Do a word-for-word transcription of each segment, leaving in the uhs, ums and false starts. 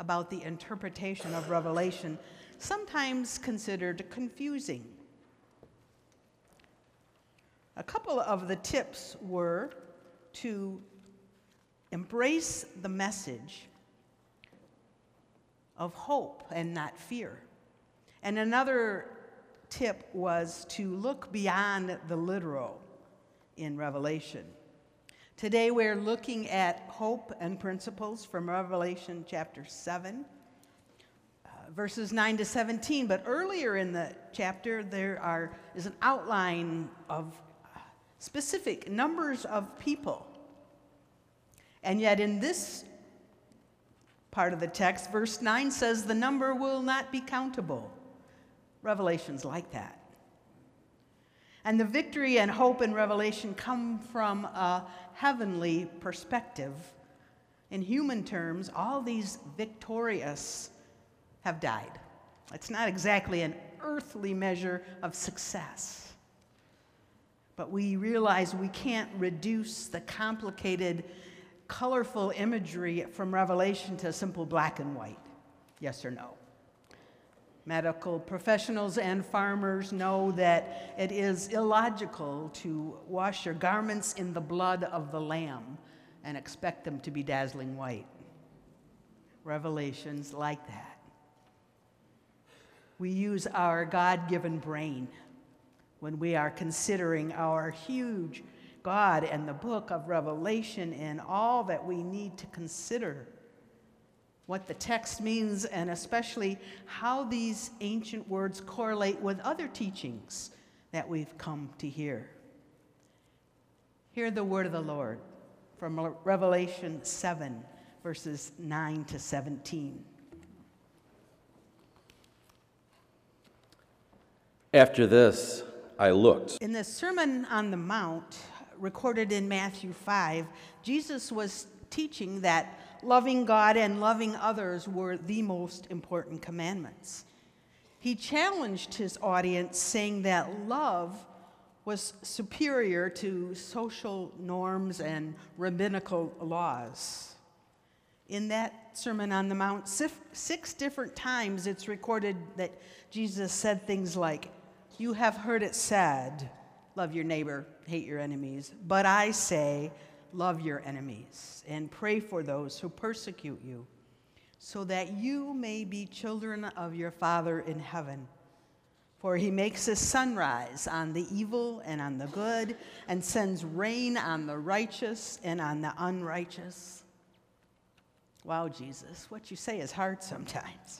about the interpretation of Revelation, sometimes considered confusing. A couple of the tips were to embrace the message of hope and not fear. And another tip was to look beyond the literal in Revelation. Today we're looking at hope and principles from Revelation chapter seven, uh, verses nine to seventeen. But earlier in the chapter there are, is an outline of specific numbers of people. And yet in this part of the text, verse nine says the number will not be countable. Revelation's like that. And the victory and hope in Revelation come from a heavenly perspective. In human terms, all these victorious have died. It's not exactly an earthly measure of success. But we realize we can't reduce the complicated, colorful imagery from Revelation to simple black and white. Yes or no? Medical professionals and farmers know that it is illogical to wash your garments in the blood of the Lamb and expect them to be dazzling white. Revelation's like that. We use our God-given brain when we are considering our huge God and the book of Revelation and all that we need to consider, what the text means, and especially how these ancient words correlate with other teachings that we've come to hear. Hear the word of the Lord from Revelation seven, verses nine to seventeen. After this, I looked. In the Sermon on the Mount, recorded in Matthew five, Jesus was teaching that loving God and loving others were the most important commandments. He challenged his audience, saying that love was superior to social norms and rabbinical laws. In that Sermon on the Mount, six different times it's recorded that Jesus said things like, "You have heard it said, love your neighbor, hate your enemies. But I say, love your enemies and pray for those who persecute you, so that you may be children of your Father in heaven. For he makes his sun rise on the evil and on the good, and sends rain on the righteous and on the unrighteous." Wow, Jesus, what you say is hard sometimes.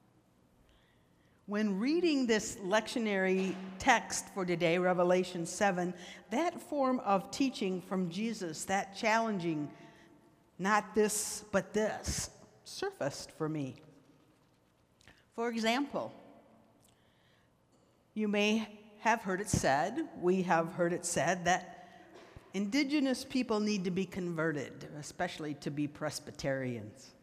When reading this lectionary text for today, Revelation seven, that form of teaching from Jesus, that challenging, not this, but this, surfaced for me. For example, you may have heard it said, we have heard it said, that indigenous people need to be converted, especially to be Presbyterians.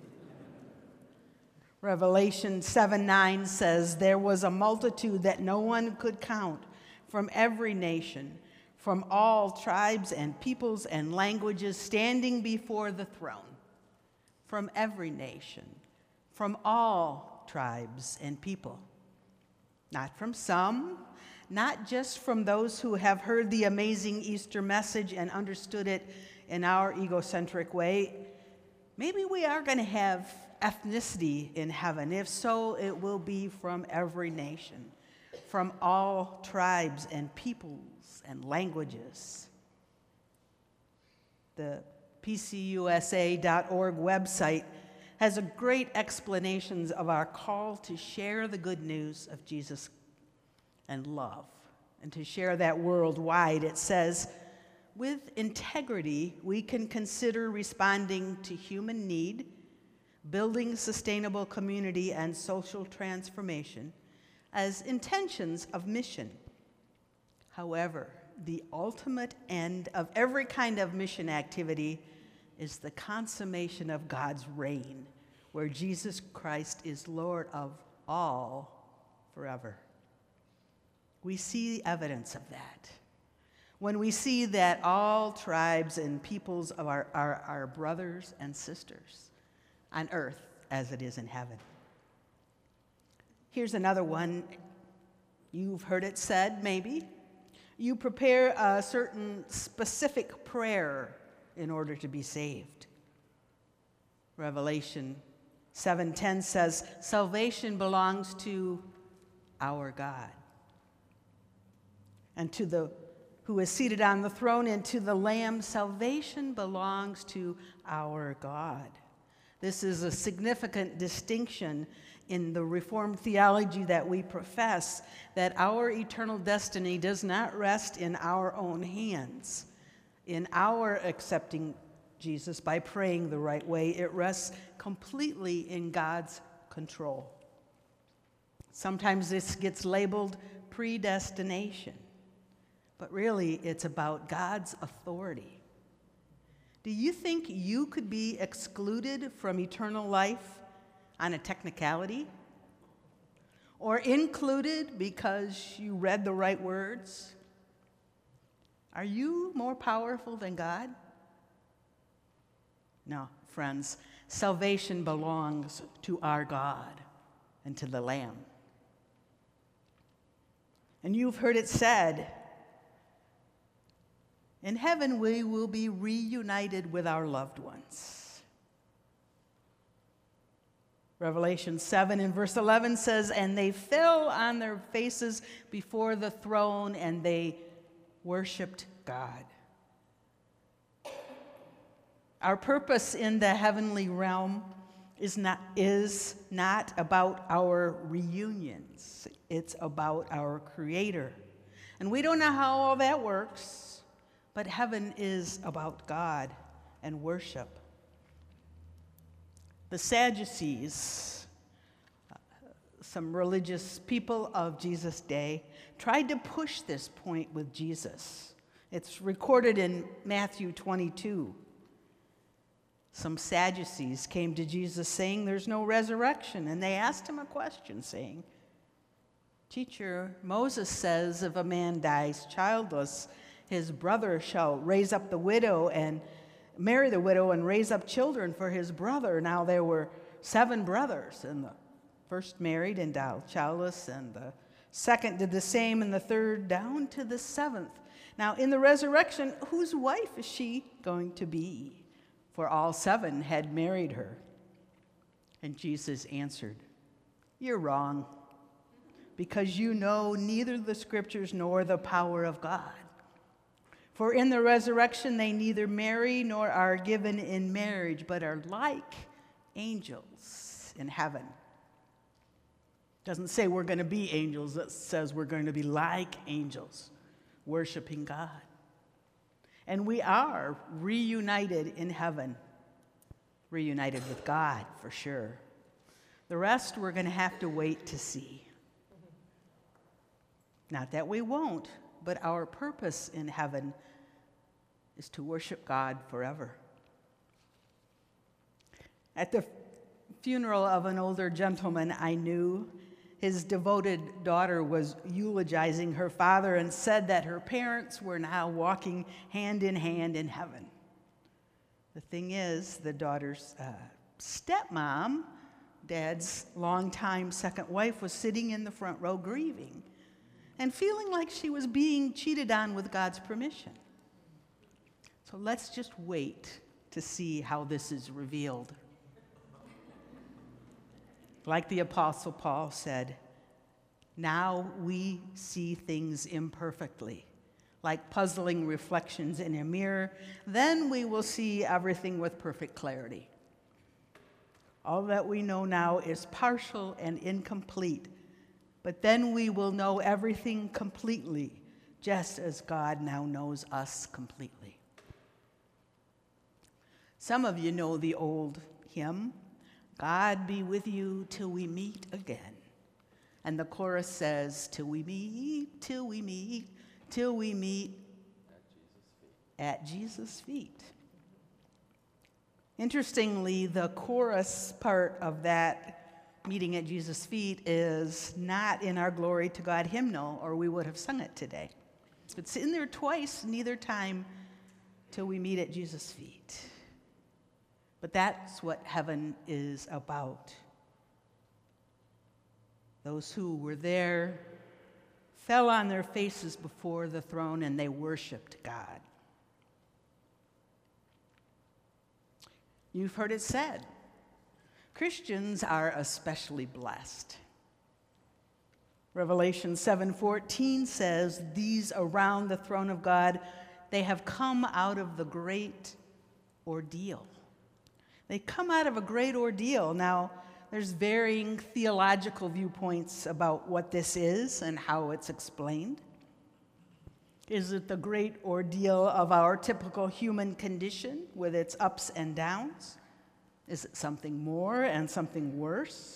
Revelation seven nine says, "There was a multitude that no one could count from every nation, from all tribes and peoples and languages, standing before the throne." From every nation, from all tribes and people. Not from some, not just from those who have heard the amazing Easter message and understood it in our egocentric way. Maybe we are going to have ethnicity in heaven. If so, it will be from every nation, from all tribes and peoples and languages. The P C U S A dot org website has a great explanations of our call to share the good news of Jesus and love, and to share that worldwide. It says, with integrity, we can consider responding to human need, building sustainable community and social transformation as intentions of mission. However, the ultimate end of every kind of mission activity is the consummation of God's reign, where Jesus Christ is Lord of all forever. We see evidence of that when we see that all tribes and peoples of our, our, our brothers and sisters on earth as it is in heaven. Here's another one. You've heard it said, maybe. You prepare a certain specific prayer in order to be saved. Revelation seven ten says, salvation belongs to our God, and to the who is seated on the throne, and to the Lamb, salvation belongs to our God. This is a significant distinction in the Reformed theology that we profess, that our eternal destiny does not rest in our own hands, in our accepting Jesus by praying the right way. It rests completely in God's control. Sometimes this gets labeled predestination, but really it's about God's authority. Do you think you could be excluded from eternal life on a technicality? Or included because you read the right words? Are you more powerful than God? No, friends, salvation belongs to our God and to the Lamb. And you've heard it said, in heaven we will be reunited with our loved ones. Revelation seven and verse eleven says, and they fell on their faces before the throne and they worshiped God. Our purpose in the heavenly realm is not, is not about our reunions. It's about our Creator. And we don't know how all that works, but heaven is about God and worship. The Sadducees, some religious people of Jesus' day, tried to push this point with Jesus. It's recorded in Matthew twenty-two. Some Sadducees came to Jesus saying there's no resurrection, and they asked him a question saying, Teacher, Moses says if a man dies childless, his brother shall raise up the widow and marry the widow and raise up children for his brother. Now there were seven brothers, and the first married and died childless, and the second did the same, and the third down to the seventh. Now in the resurrection, whose wife is she going to be? For all seven had married her. And Jesus answered, You're wrong, because you know neither the Scriptures nor the power of God. For in the resurrection they neither marry nor are given in marriage, but are like angels in heaven. Doesn't say we're going to be angels, it says we're going to be like angels, worshiping God. And we are reunited in heaven, reunited with God for sure. The rest we're going to have to wait to see. Not that we won't, but our purpose in heaven is to worship God forever. At the funeral of an older gentleman I knew, his devoted daughter was eulogizing her father and said that her parents were now walking hand in hand in heaven. The thing is, the daughter's uh, stepmom, Dad's longtime second wife, was sitting in the front row grieving and feeling like she was being cheated on with God's permission. So let's just wait to see how this is revealed. Like the Apostle Paul said, now we see things imperfectly, like puzzling reflections in a mirror. Then we will see everything with perfect clarity. All that we know now is partial and incomplete, but then we will know everything completely, just as God now knows us completely. Some of you know the old hymn, God be with you till we meet again. And the chorus says, till we meet, till we meet, till we meet at Jesus' feet. Interestingly, the chorus part of that meeting at Jesus' feet is not in our Glory to God hymnal, or we would have sung it today. It's in there twice, neither time till we meet at Jesus' feet. But that's what heaven is about. Those who were there fell on their faces before the throne and they worshiped God. You've heard it said, Christians are especially blessed. Revelation seven fourteen says, these around the throne of God, they have come out of the great ordeal. They come out of a great ordeal. Now, there's varying theological viewpoints about what this is and how it's explained. Is it the great ordeal of our typical human condition with its ups and downs? Is it something more and something worse?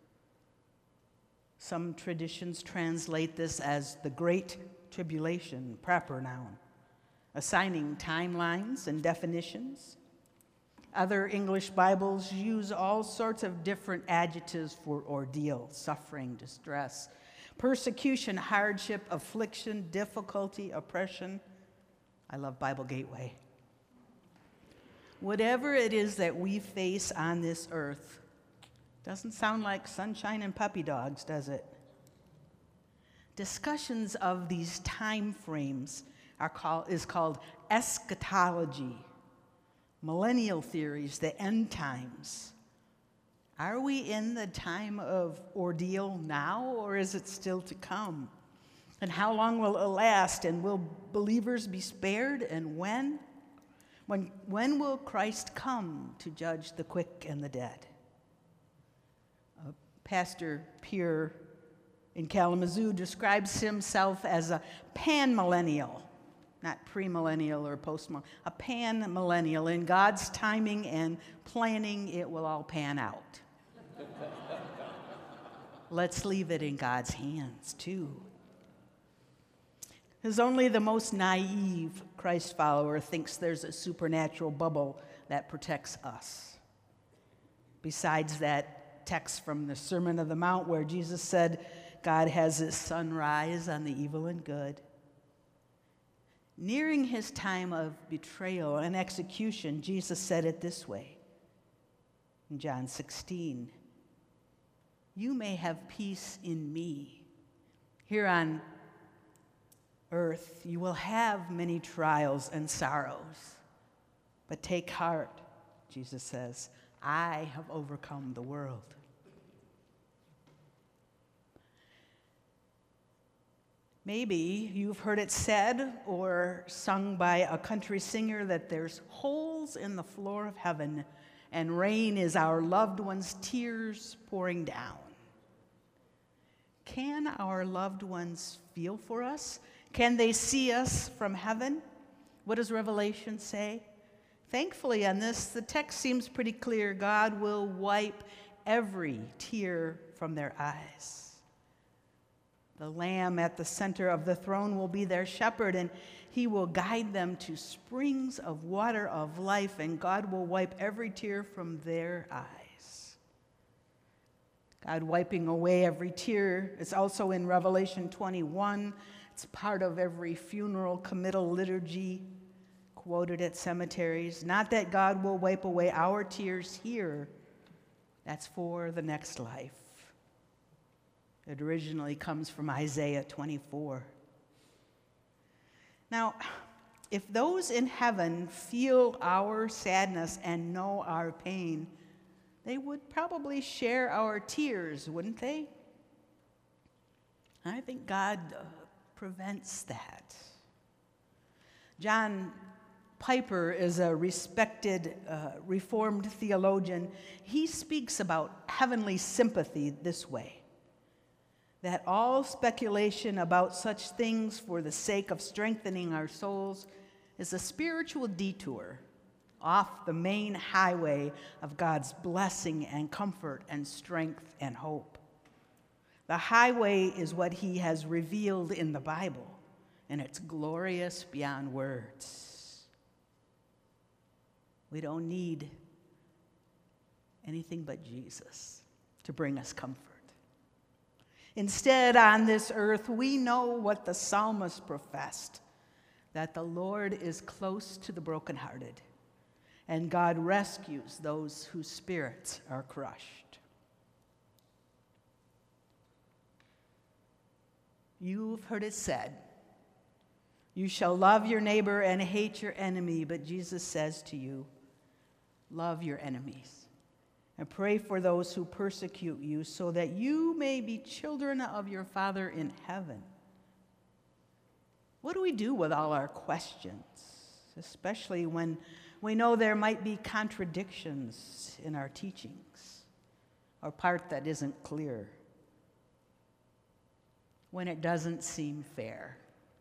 Some traditions translate this as the Great Tribulation, proper noun, assigning timelines and definitions. Other English Bibles use all sorts of different adjectives for ordeal, suffering, distress, persecution, hardship, affliction, difficulty, oppression. I love Bible Gateway. Whatever it is that we face on this earth, doesn't sound like sunshine and puppy dogs, does it? Discussions of these time frames are called, is called eschatology, millennial theories, the end times. Are we in the time of ordeal now, or is it still to come? And how long will it last? And will believers be spared? And when? When, when will Christ come to judge the quick and the dead? Uh, Pastor Pierre in Kalamazoo describes himself as a pan-millennial, not premillennial or postmillennial, a pan-millennial. In God's timing and planning, it will all pan out. Let's leave it in God's hands, too. Because only the most naive Christ follower thinks there's a supernatural bubble that protects us. Besides that text from the Sermon on the Mount where Jesus said, God has his sun rise on the evil and good. Nearing his time of betrayal and execution, Jesus said it this way in John sixteen. You may have peace in me. Here on earth, you will have many trials and sorrows. But take heart, Jesus says, I have overcome the world. Maybe you've heard it said or sung by a country singer that there's holes in the floor of heaven and rain is our loved ones' tears pouring down. Can our loved ones feel for us? Can they see us from heaven? What does Revelation say? Thankfully, on this, the text seems pretty clear. God will wipe every tear from their eyes. The Lamb at the center of the throne will be their shepherd, and he will guide them to springs of water of life, and God will wipe every tear from their eyes. God wiping away every tear is also in Revelation twenty-one. It's part of every funeral committal liturgy quoted at cemeteries. Not that God will wipe away our tears here. That's for the next life. It originally comes from Isaiah twenty-four. Now, if those in heaven feel our sadness and know our pain, they would probably share our tears, wouldn't they? I think God uh, prevents that. John Piper is a respected uh, Reformed theologian. He speaks about heavenly sympathy this way: that all speculation about such things for the sake of strengthening our souls is a spiritual detour off the main highway of God's blessing and comfort and strength and hope. The highway is what he has revealed in the Bible, and it's glorious beyond words. We don't need anything but Jesus to bring us comfort. Instead, on this earth, we know what the psalmist professed, that the Lord is close to the brokenhearted and God rescues those whose spirits are crushed. You've heard it said, you shall love your neighbor and hate your enemy, but Jesus says to you, love your enemies and pray for those who persecute you, so that you may be children of your Father in heaven. What do we do with all our questions, especially when we know there might be contradictions in our teachings, or part that isn't clear, when it doesn't seem fair?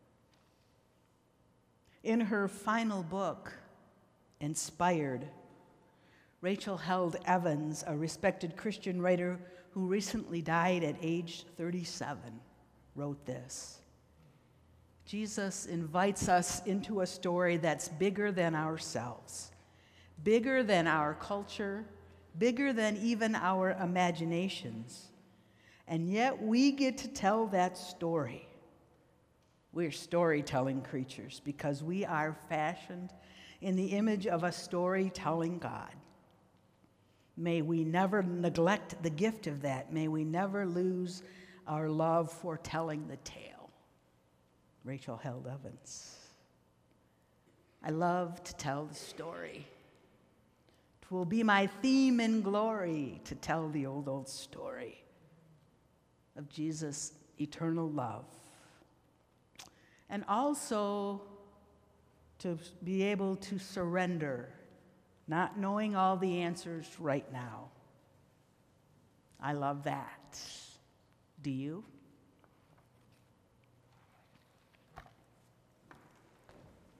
In her final book, Inspired, Rachel Held Evans, a respected Christian writer who recently died at age thirty-seven, wrote this: Jesus invites us into a story that's bigger than ourselves, bigger than our culture, bigger than even our imaginations. And yet we get to tell that story. We're storytelling creatures because we are fashioned in the image of a storytelling God. May we never neglect the gift of that. May we never lose our love for telling the tale. Rachel Held Evans. I love to tell the story. It will be my theme in glory to tell the old, old story of Jesus' eternal love. And also to be able to surrender, not knowing all the answers right now. I love that. Do you?